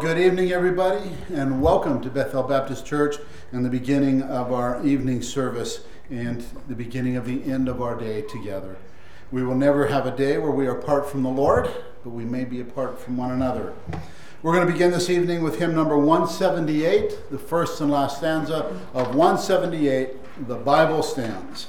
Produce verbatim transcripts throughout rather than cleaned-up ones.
good evening, everybody, and welcome to Bethel Baptist Church and the beginning of our evening service and the beginning of the end of our day together. We will never have a day where we are apart from the Lord, but we may be apart from one another. We're going to begin this evening with hymn number one seventy-eight, the first and last stanza of one seventy-eight, The Bible Stands.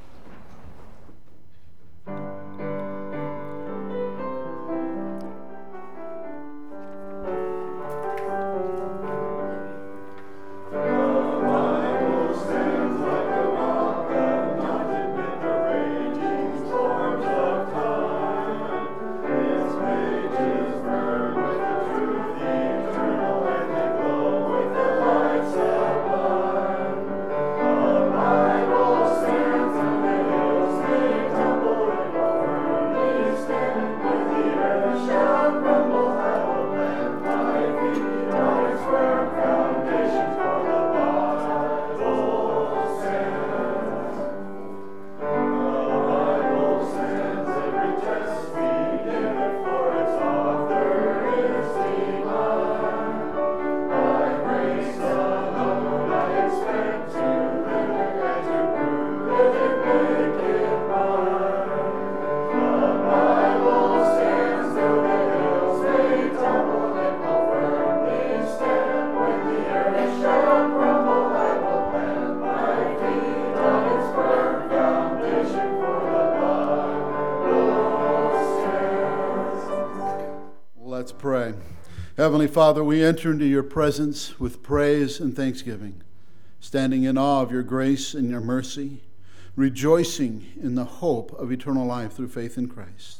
Heavenly Father, we enter into your presence with praise and thanksgiving, standing in awe of your grace and your mercy, rejoicing in the hope of eternal life through faith in Christ.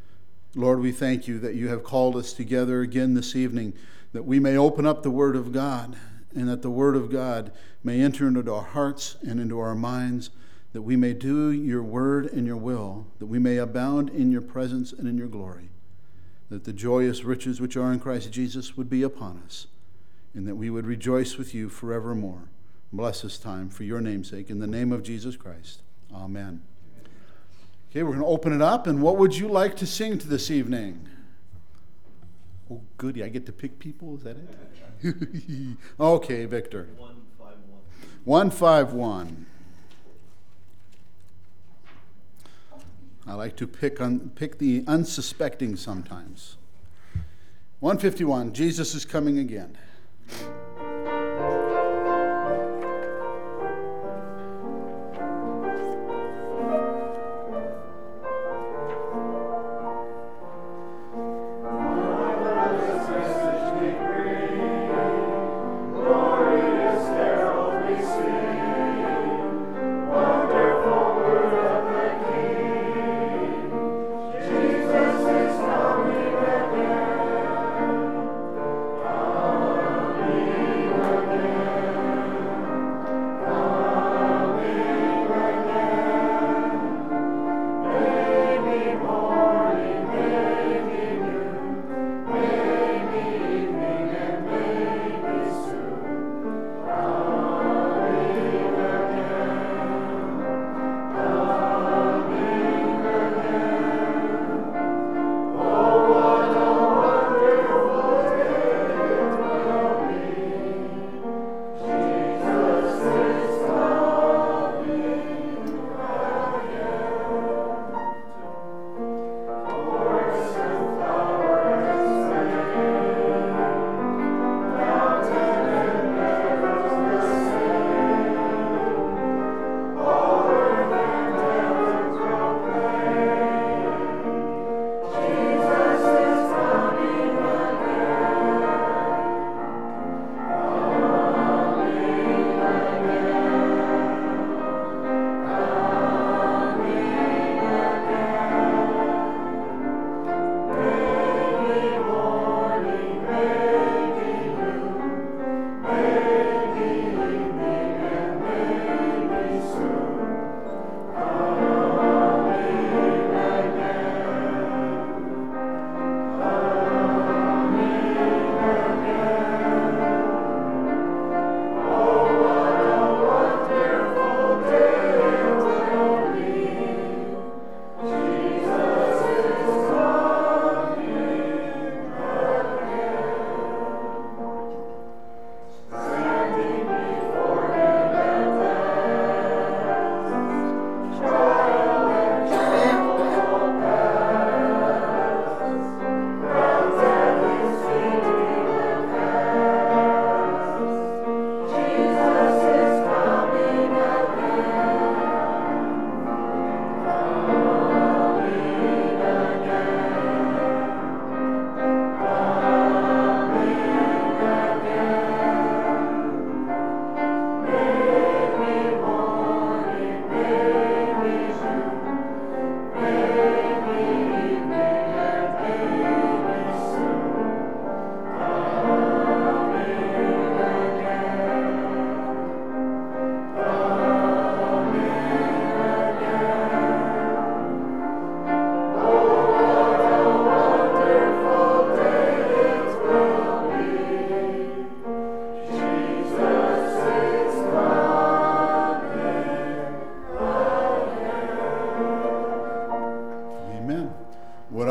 Lord, we thank you that you have called us together again this evening, that we may open up the Word of God, and that the Word of God may enter into our hearts and into our minds, that we may do your word and your will, that we may abound in your presence and in your glory, that the joyous riches which are in Christ Jesus would be upon us, and that we would rejoice with you forevermore. Bless this time for your name's sake. In the name of Jesus Christ, amen. Okay, we're going to open it up, and what would you like to sing to this evening? Oh, goody, I get to pick people? Is that it? Okay, Victor. one five one. one five one. I like to pick on pick the unsuspecting sometimes. one fifty-one, Jesus is coming again. Coming again.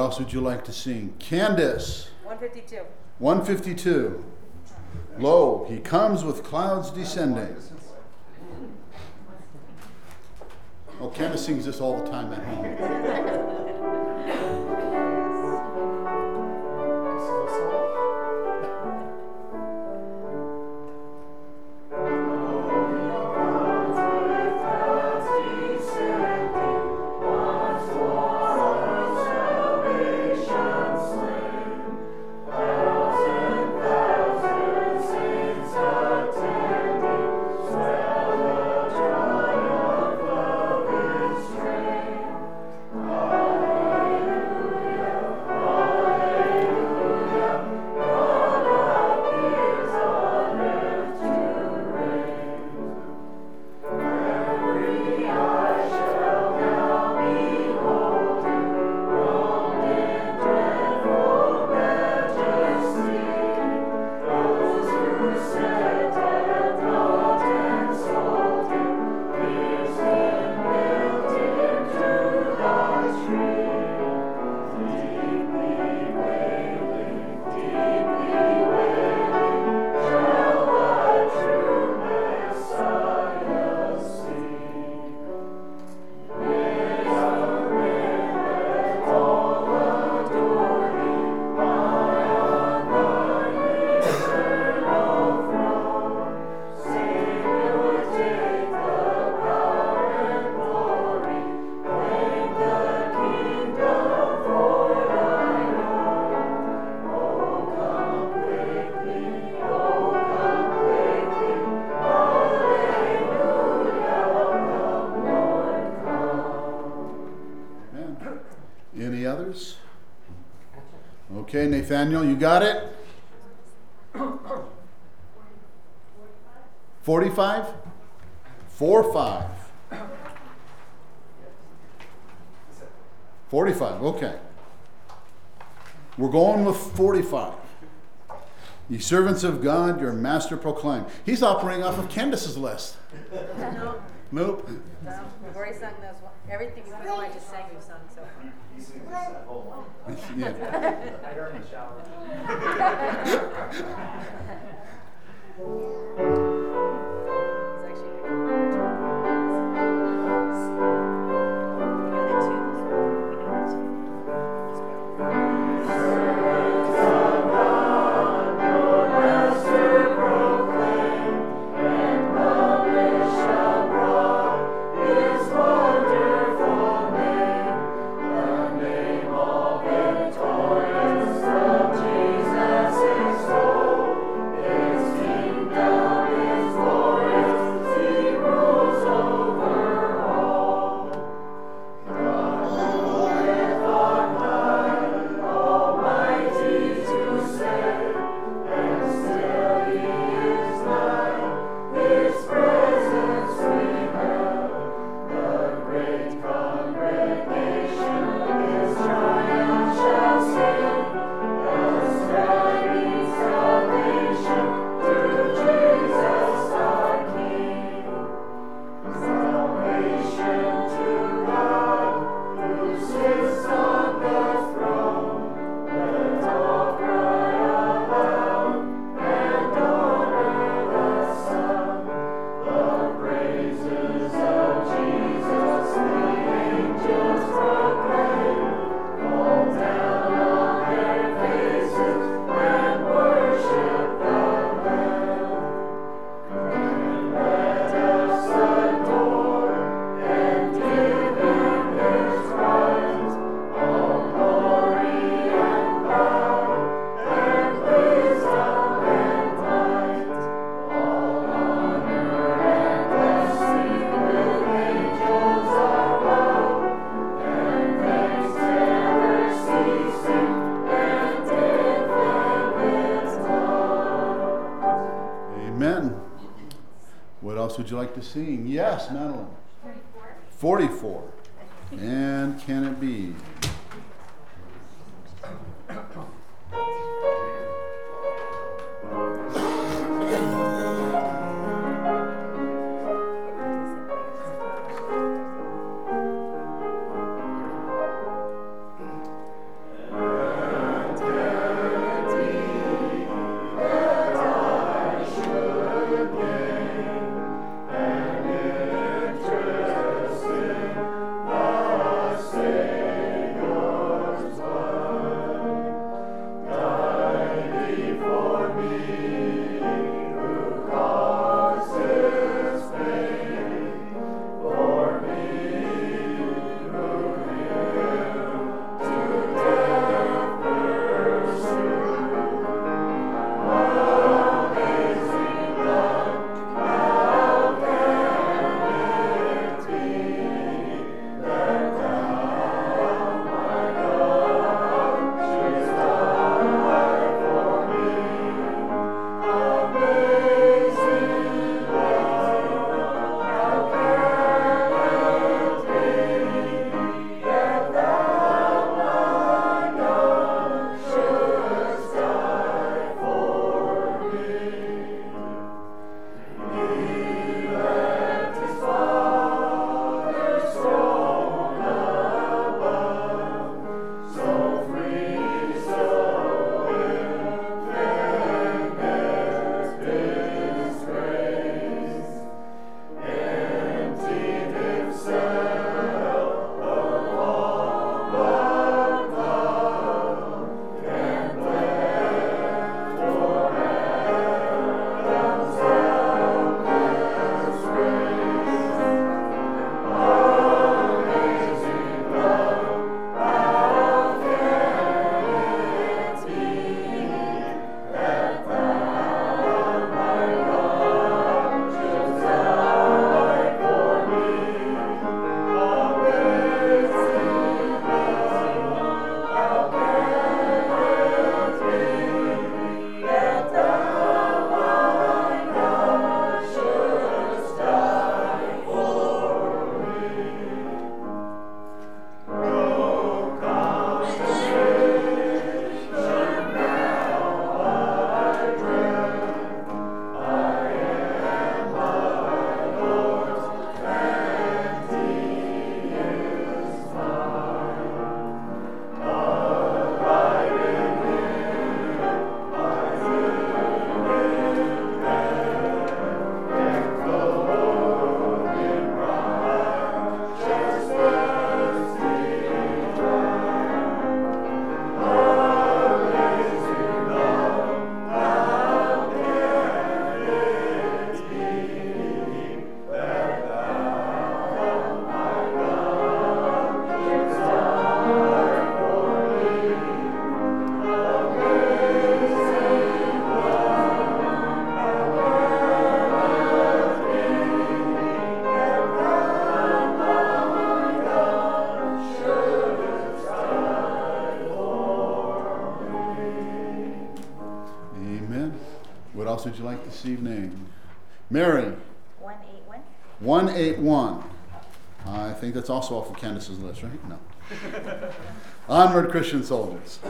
else would you like to sing? Candace. one fifty-two. one fifty-two. Lo, he comes with clouds descending. Oh, Candace sings this all the time at home. Okay, Nathaniel, you got it? forty-five? four five. forty-five, okay. We're going with forty-five. Ye servants of God, your master proclaim. He's operating off of Candace's list. No. Nope. No, we've already sung those one. Everything we know I just sang, we've sung so far. He sings that whole one. Yeah. I heard him in the shower. It's actually good. We know that too. We know that too. Would you like to sing? Yes, Madeline. forty-four. forty-four. And can it be? And else would you like this evening? Mary. one eight one. one eight one. I think that's also off of Candace's list, right? No. Onward, Christian soldiers.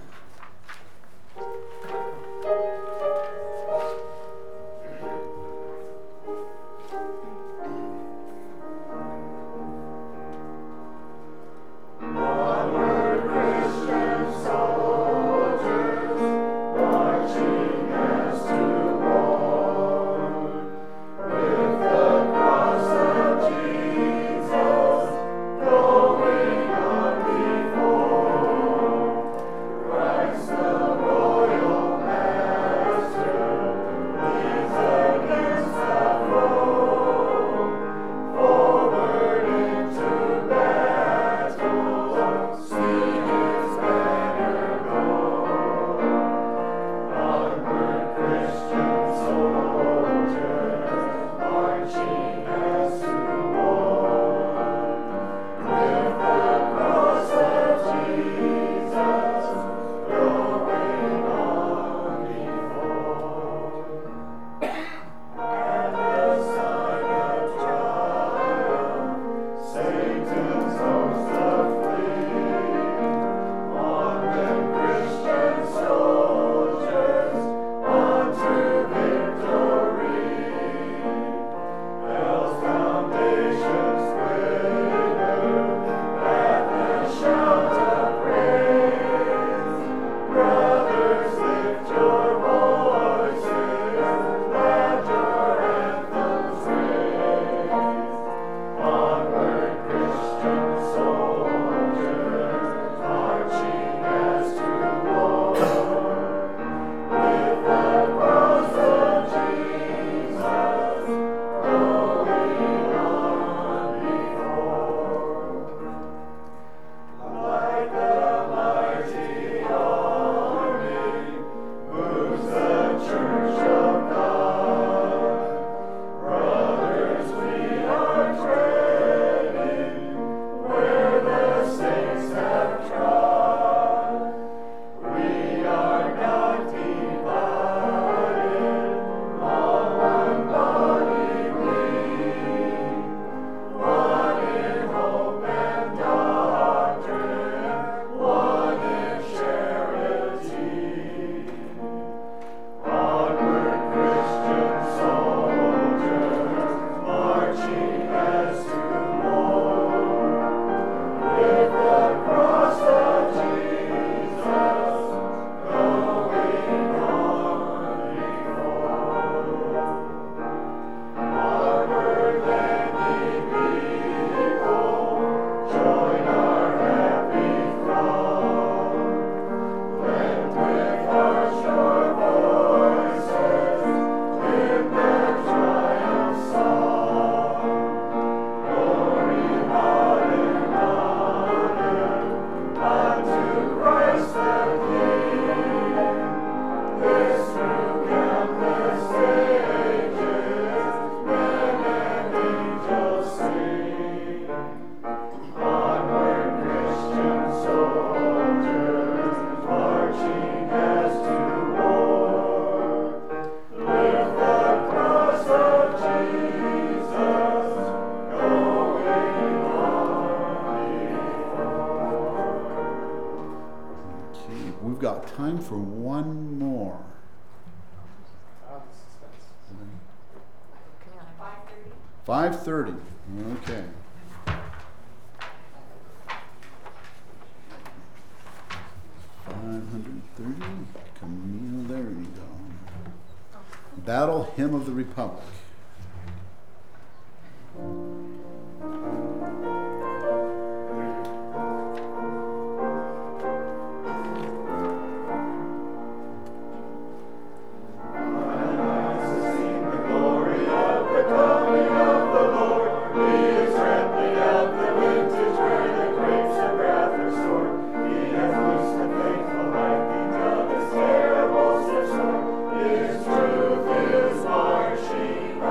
Time for one more. five thirty. Okay. five hundred thirty. Camille, there we go. Battle Hymn of the Republic. Marching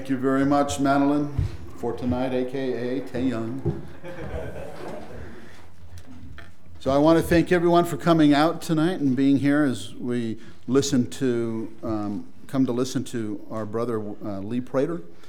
Thank you very much, Madeline, for tonight, a k a. Tae Young. So I want to thank everyone for coming out tonight and being here as we listen to, um, come to listen to our brother uh, Lee Prater.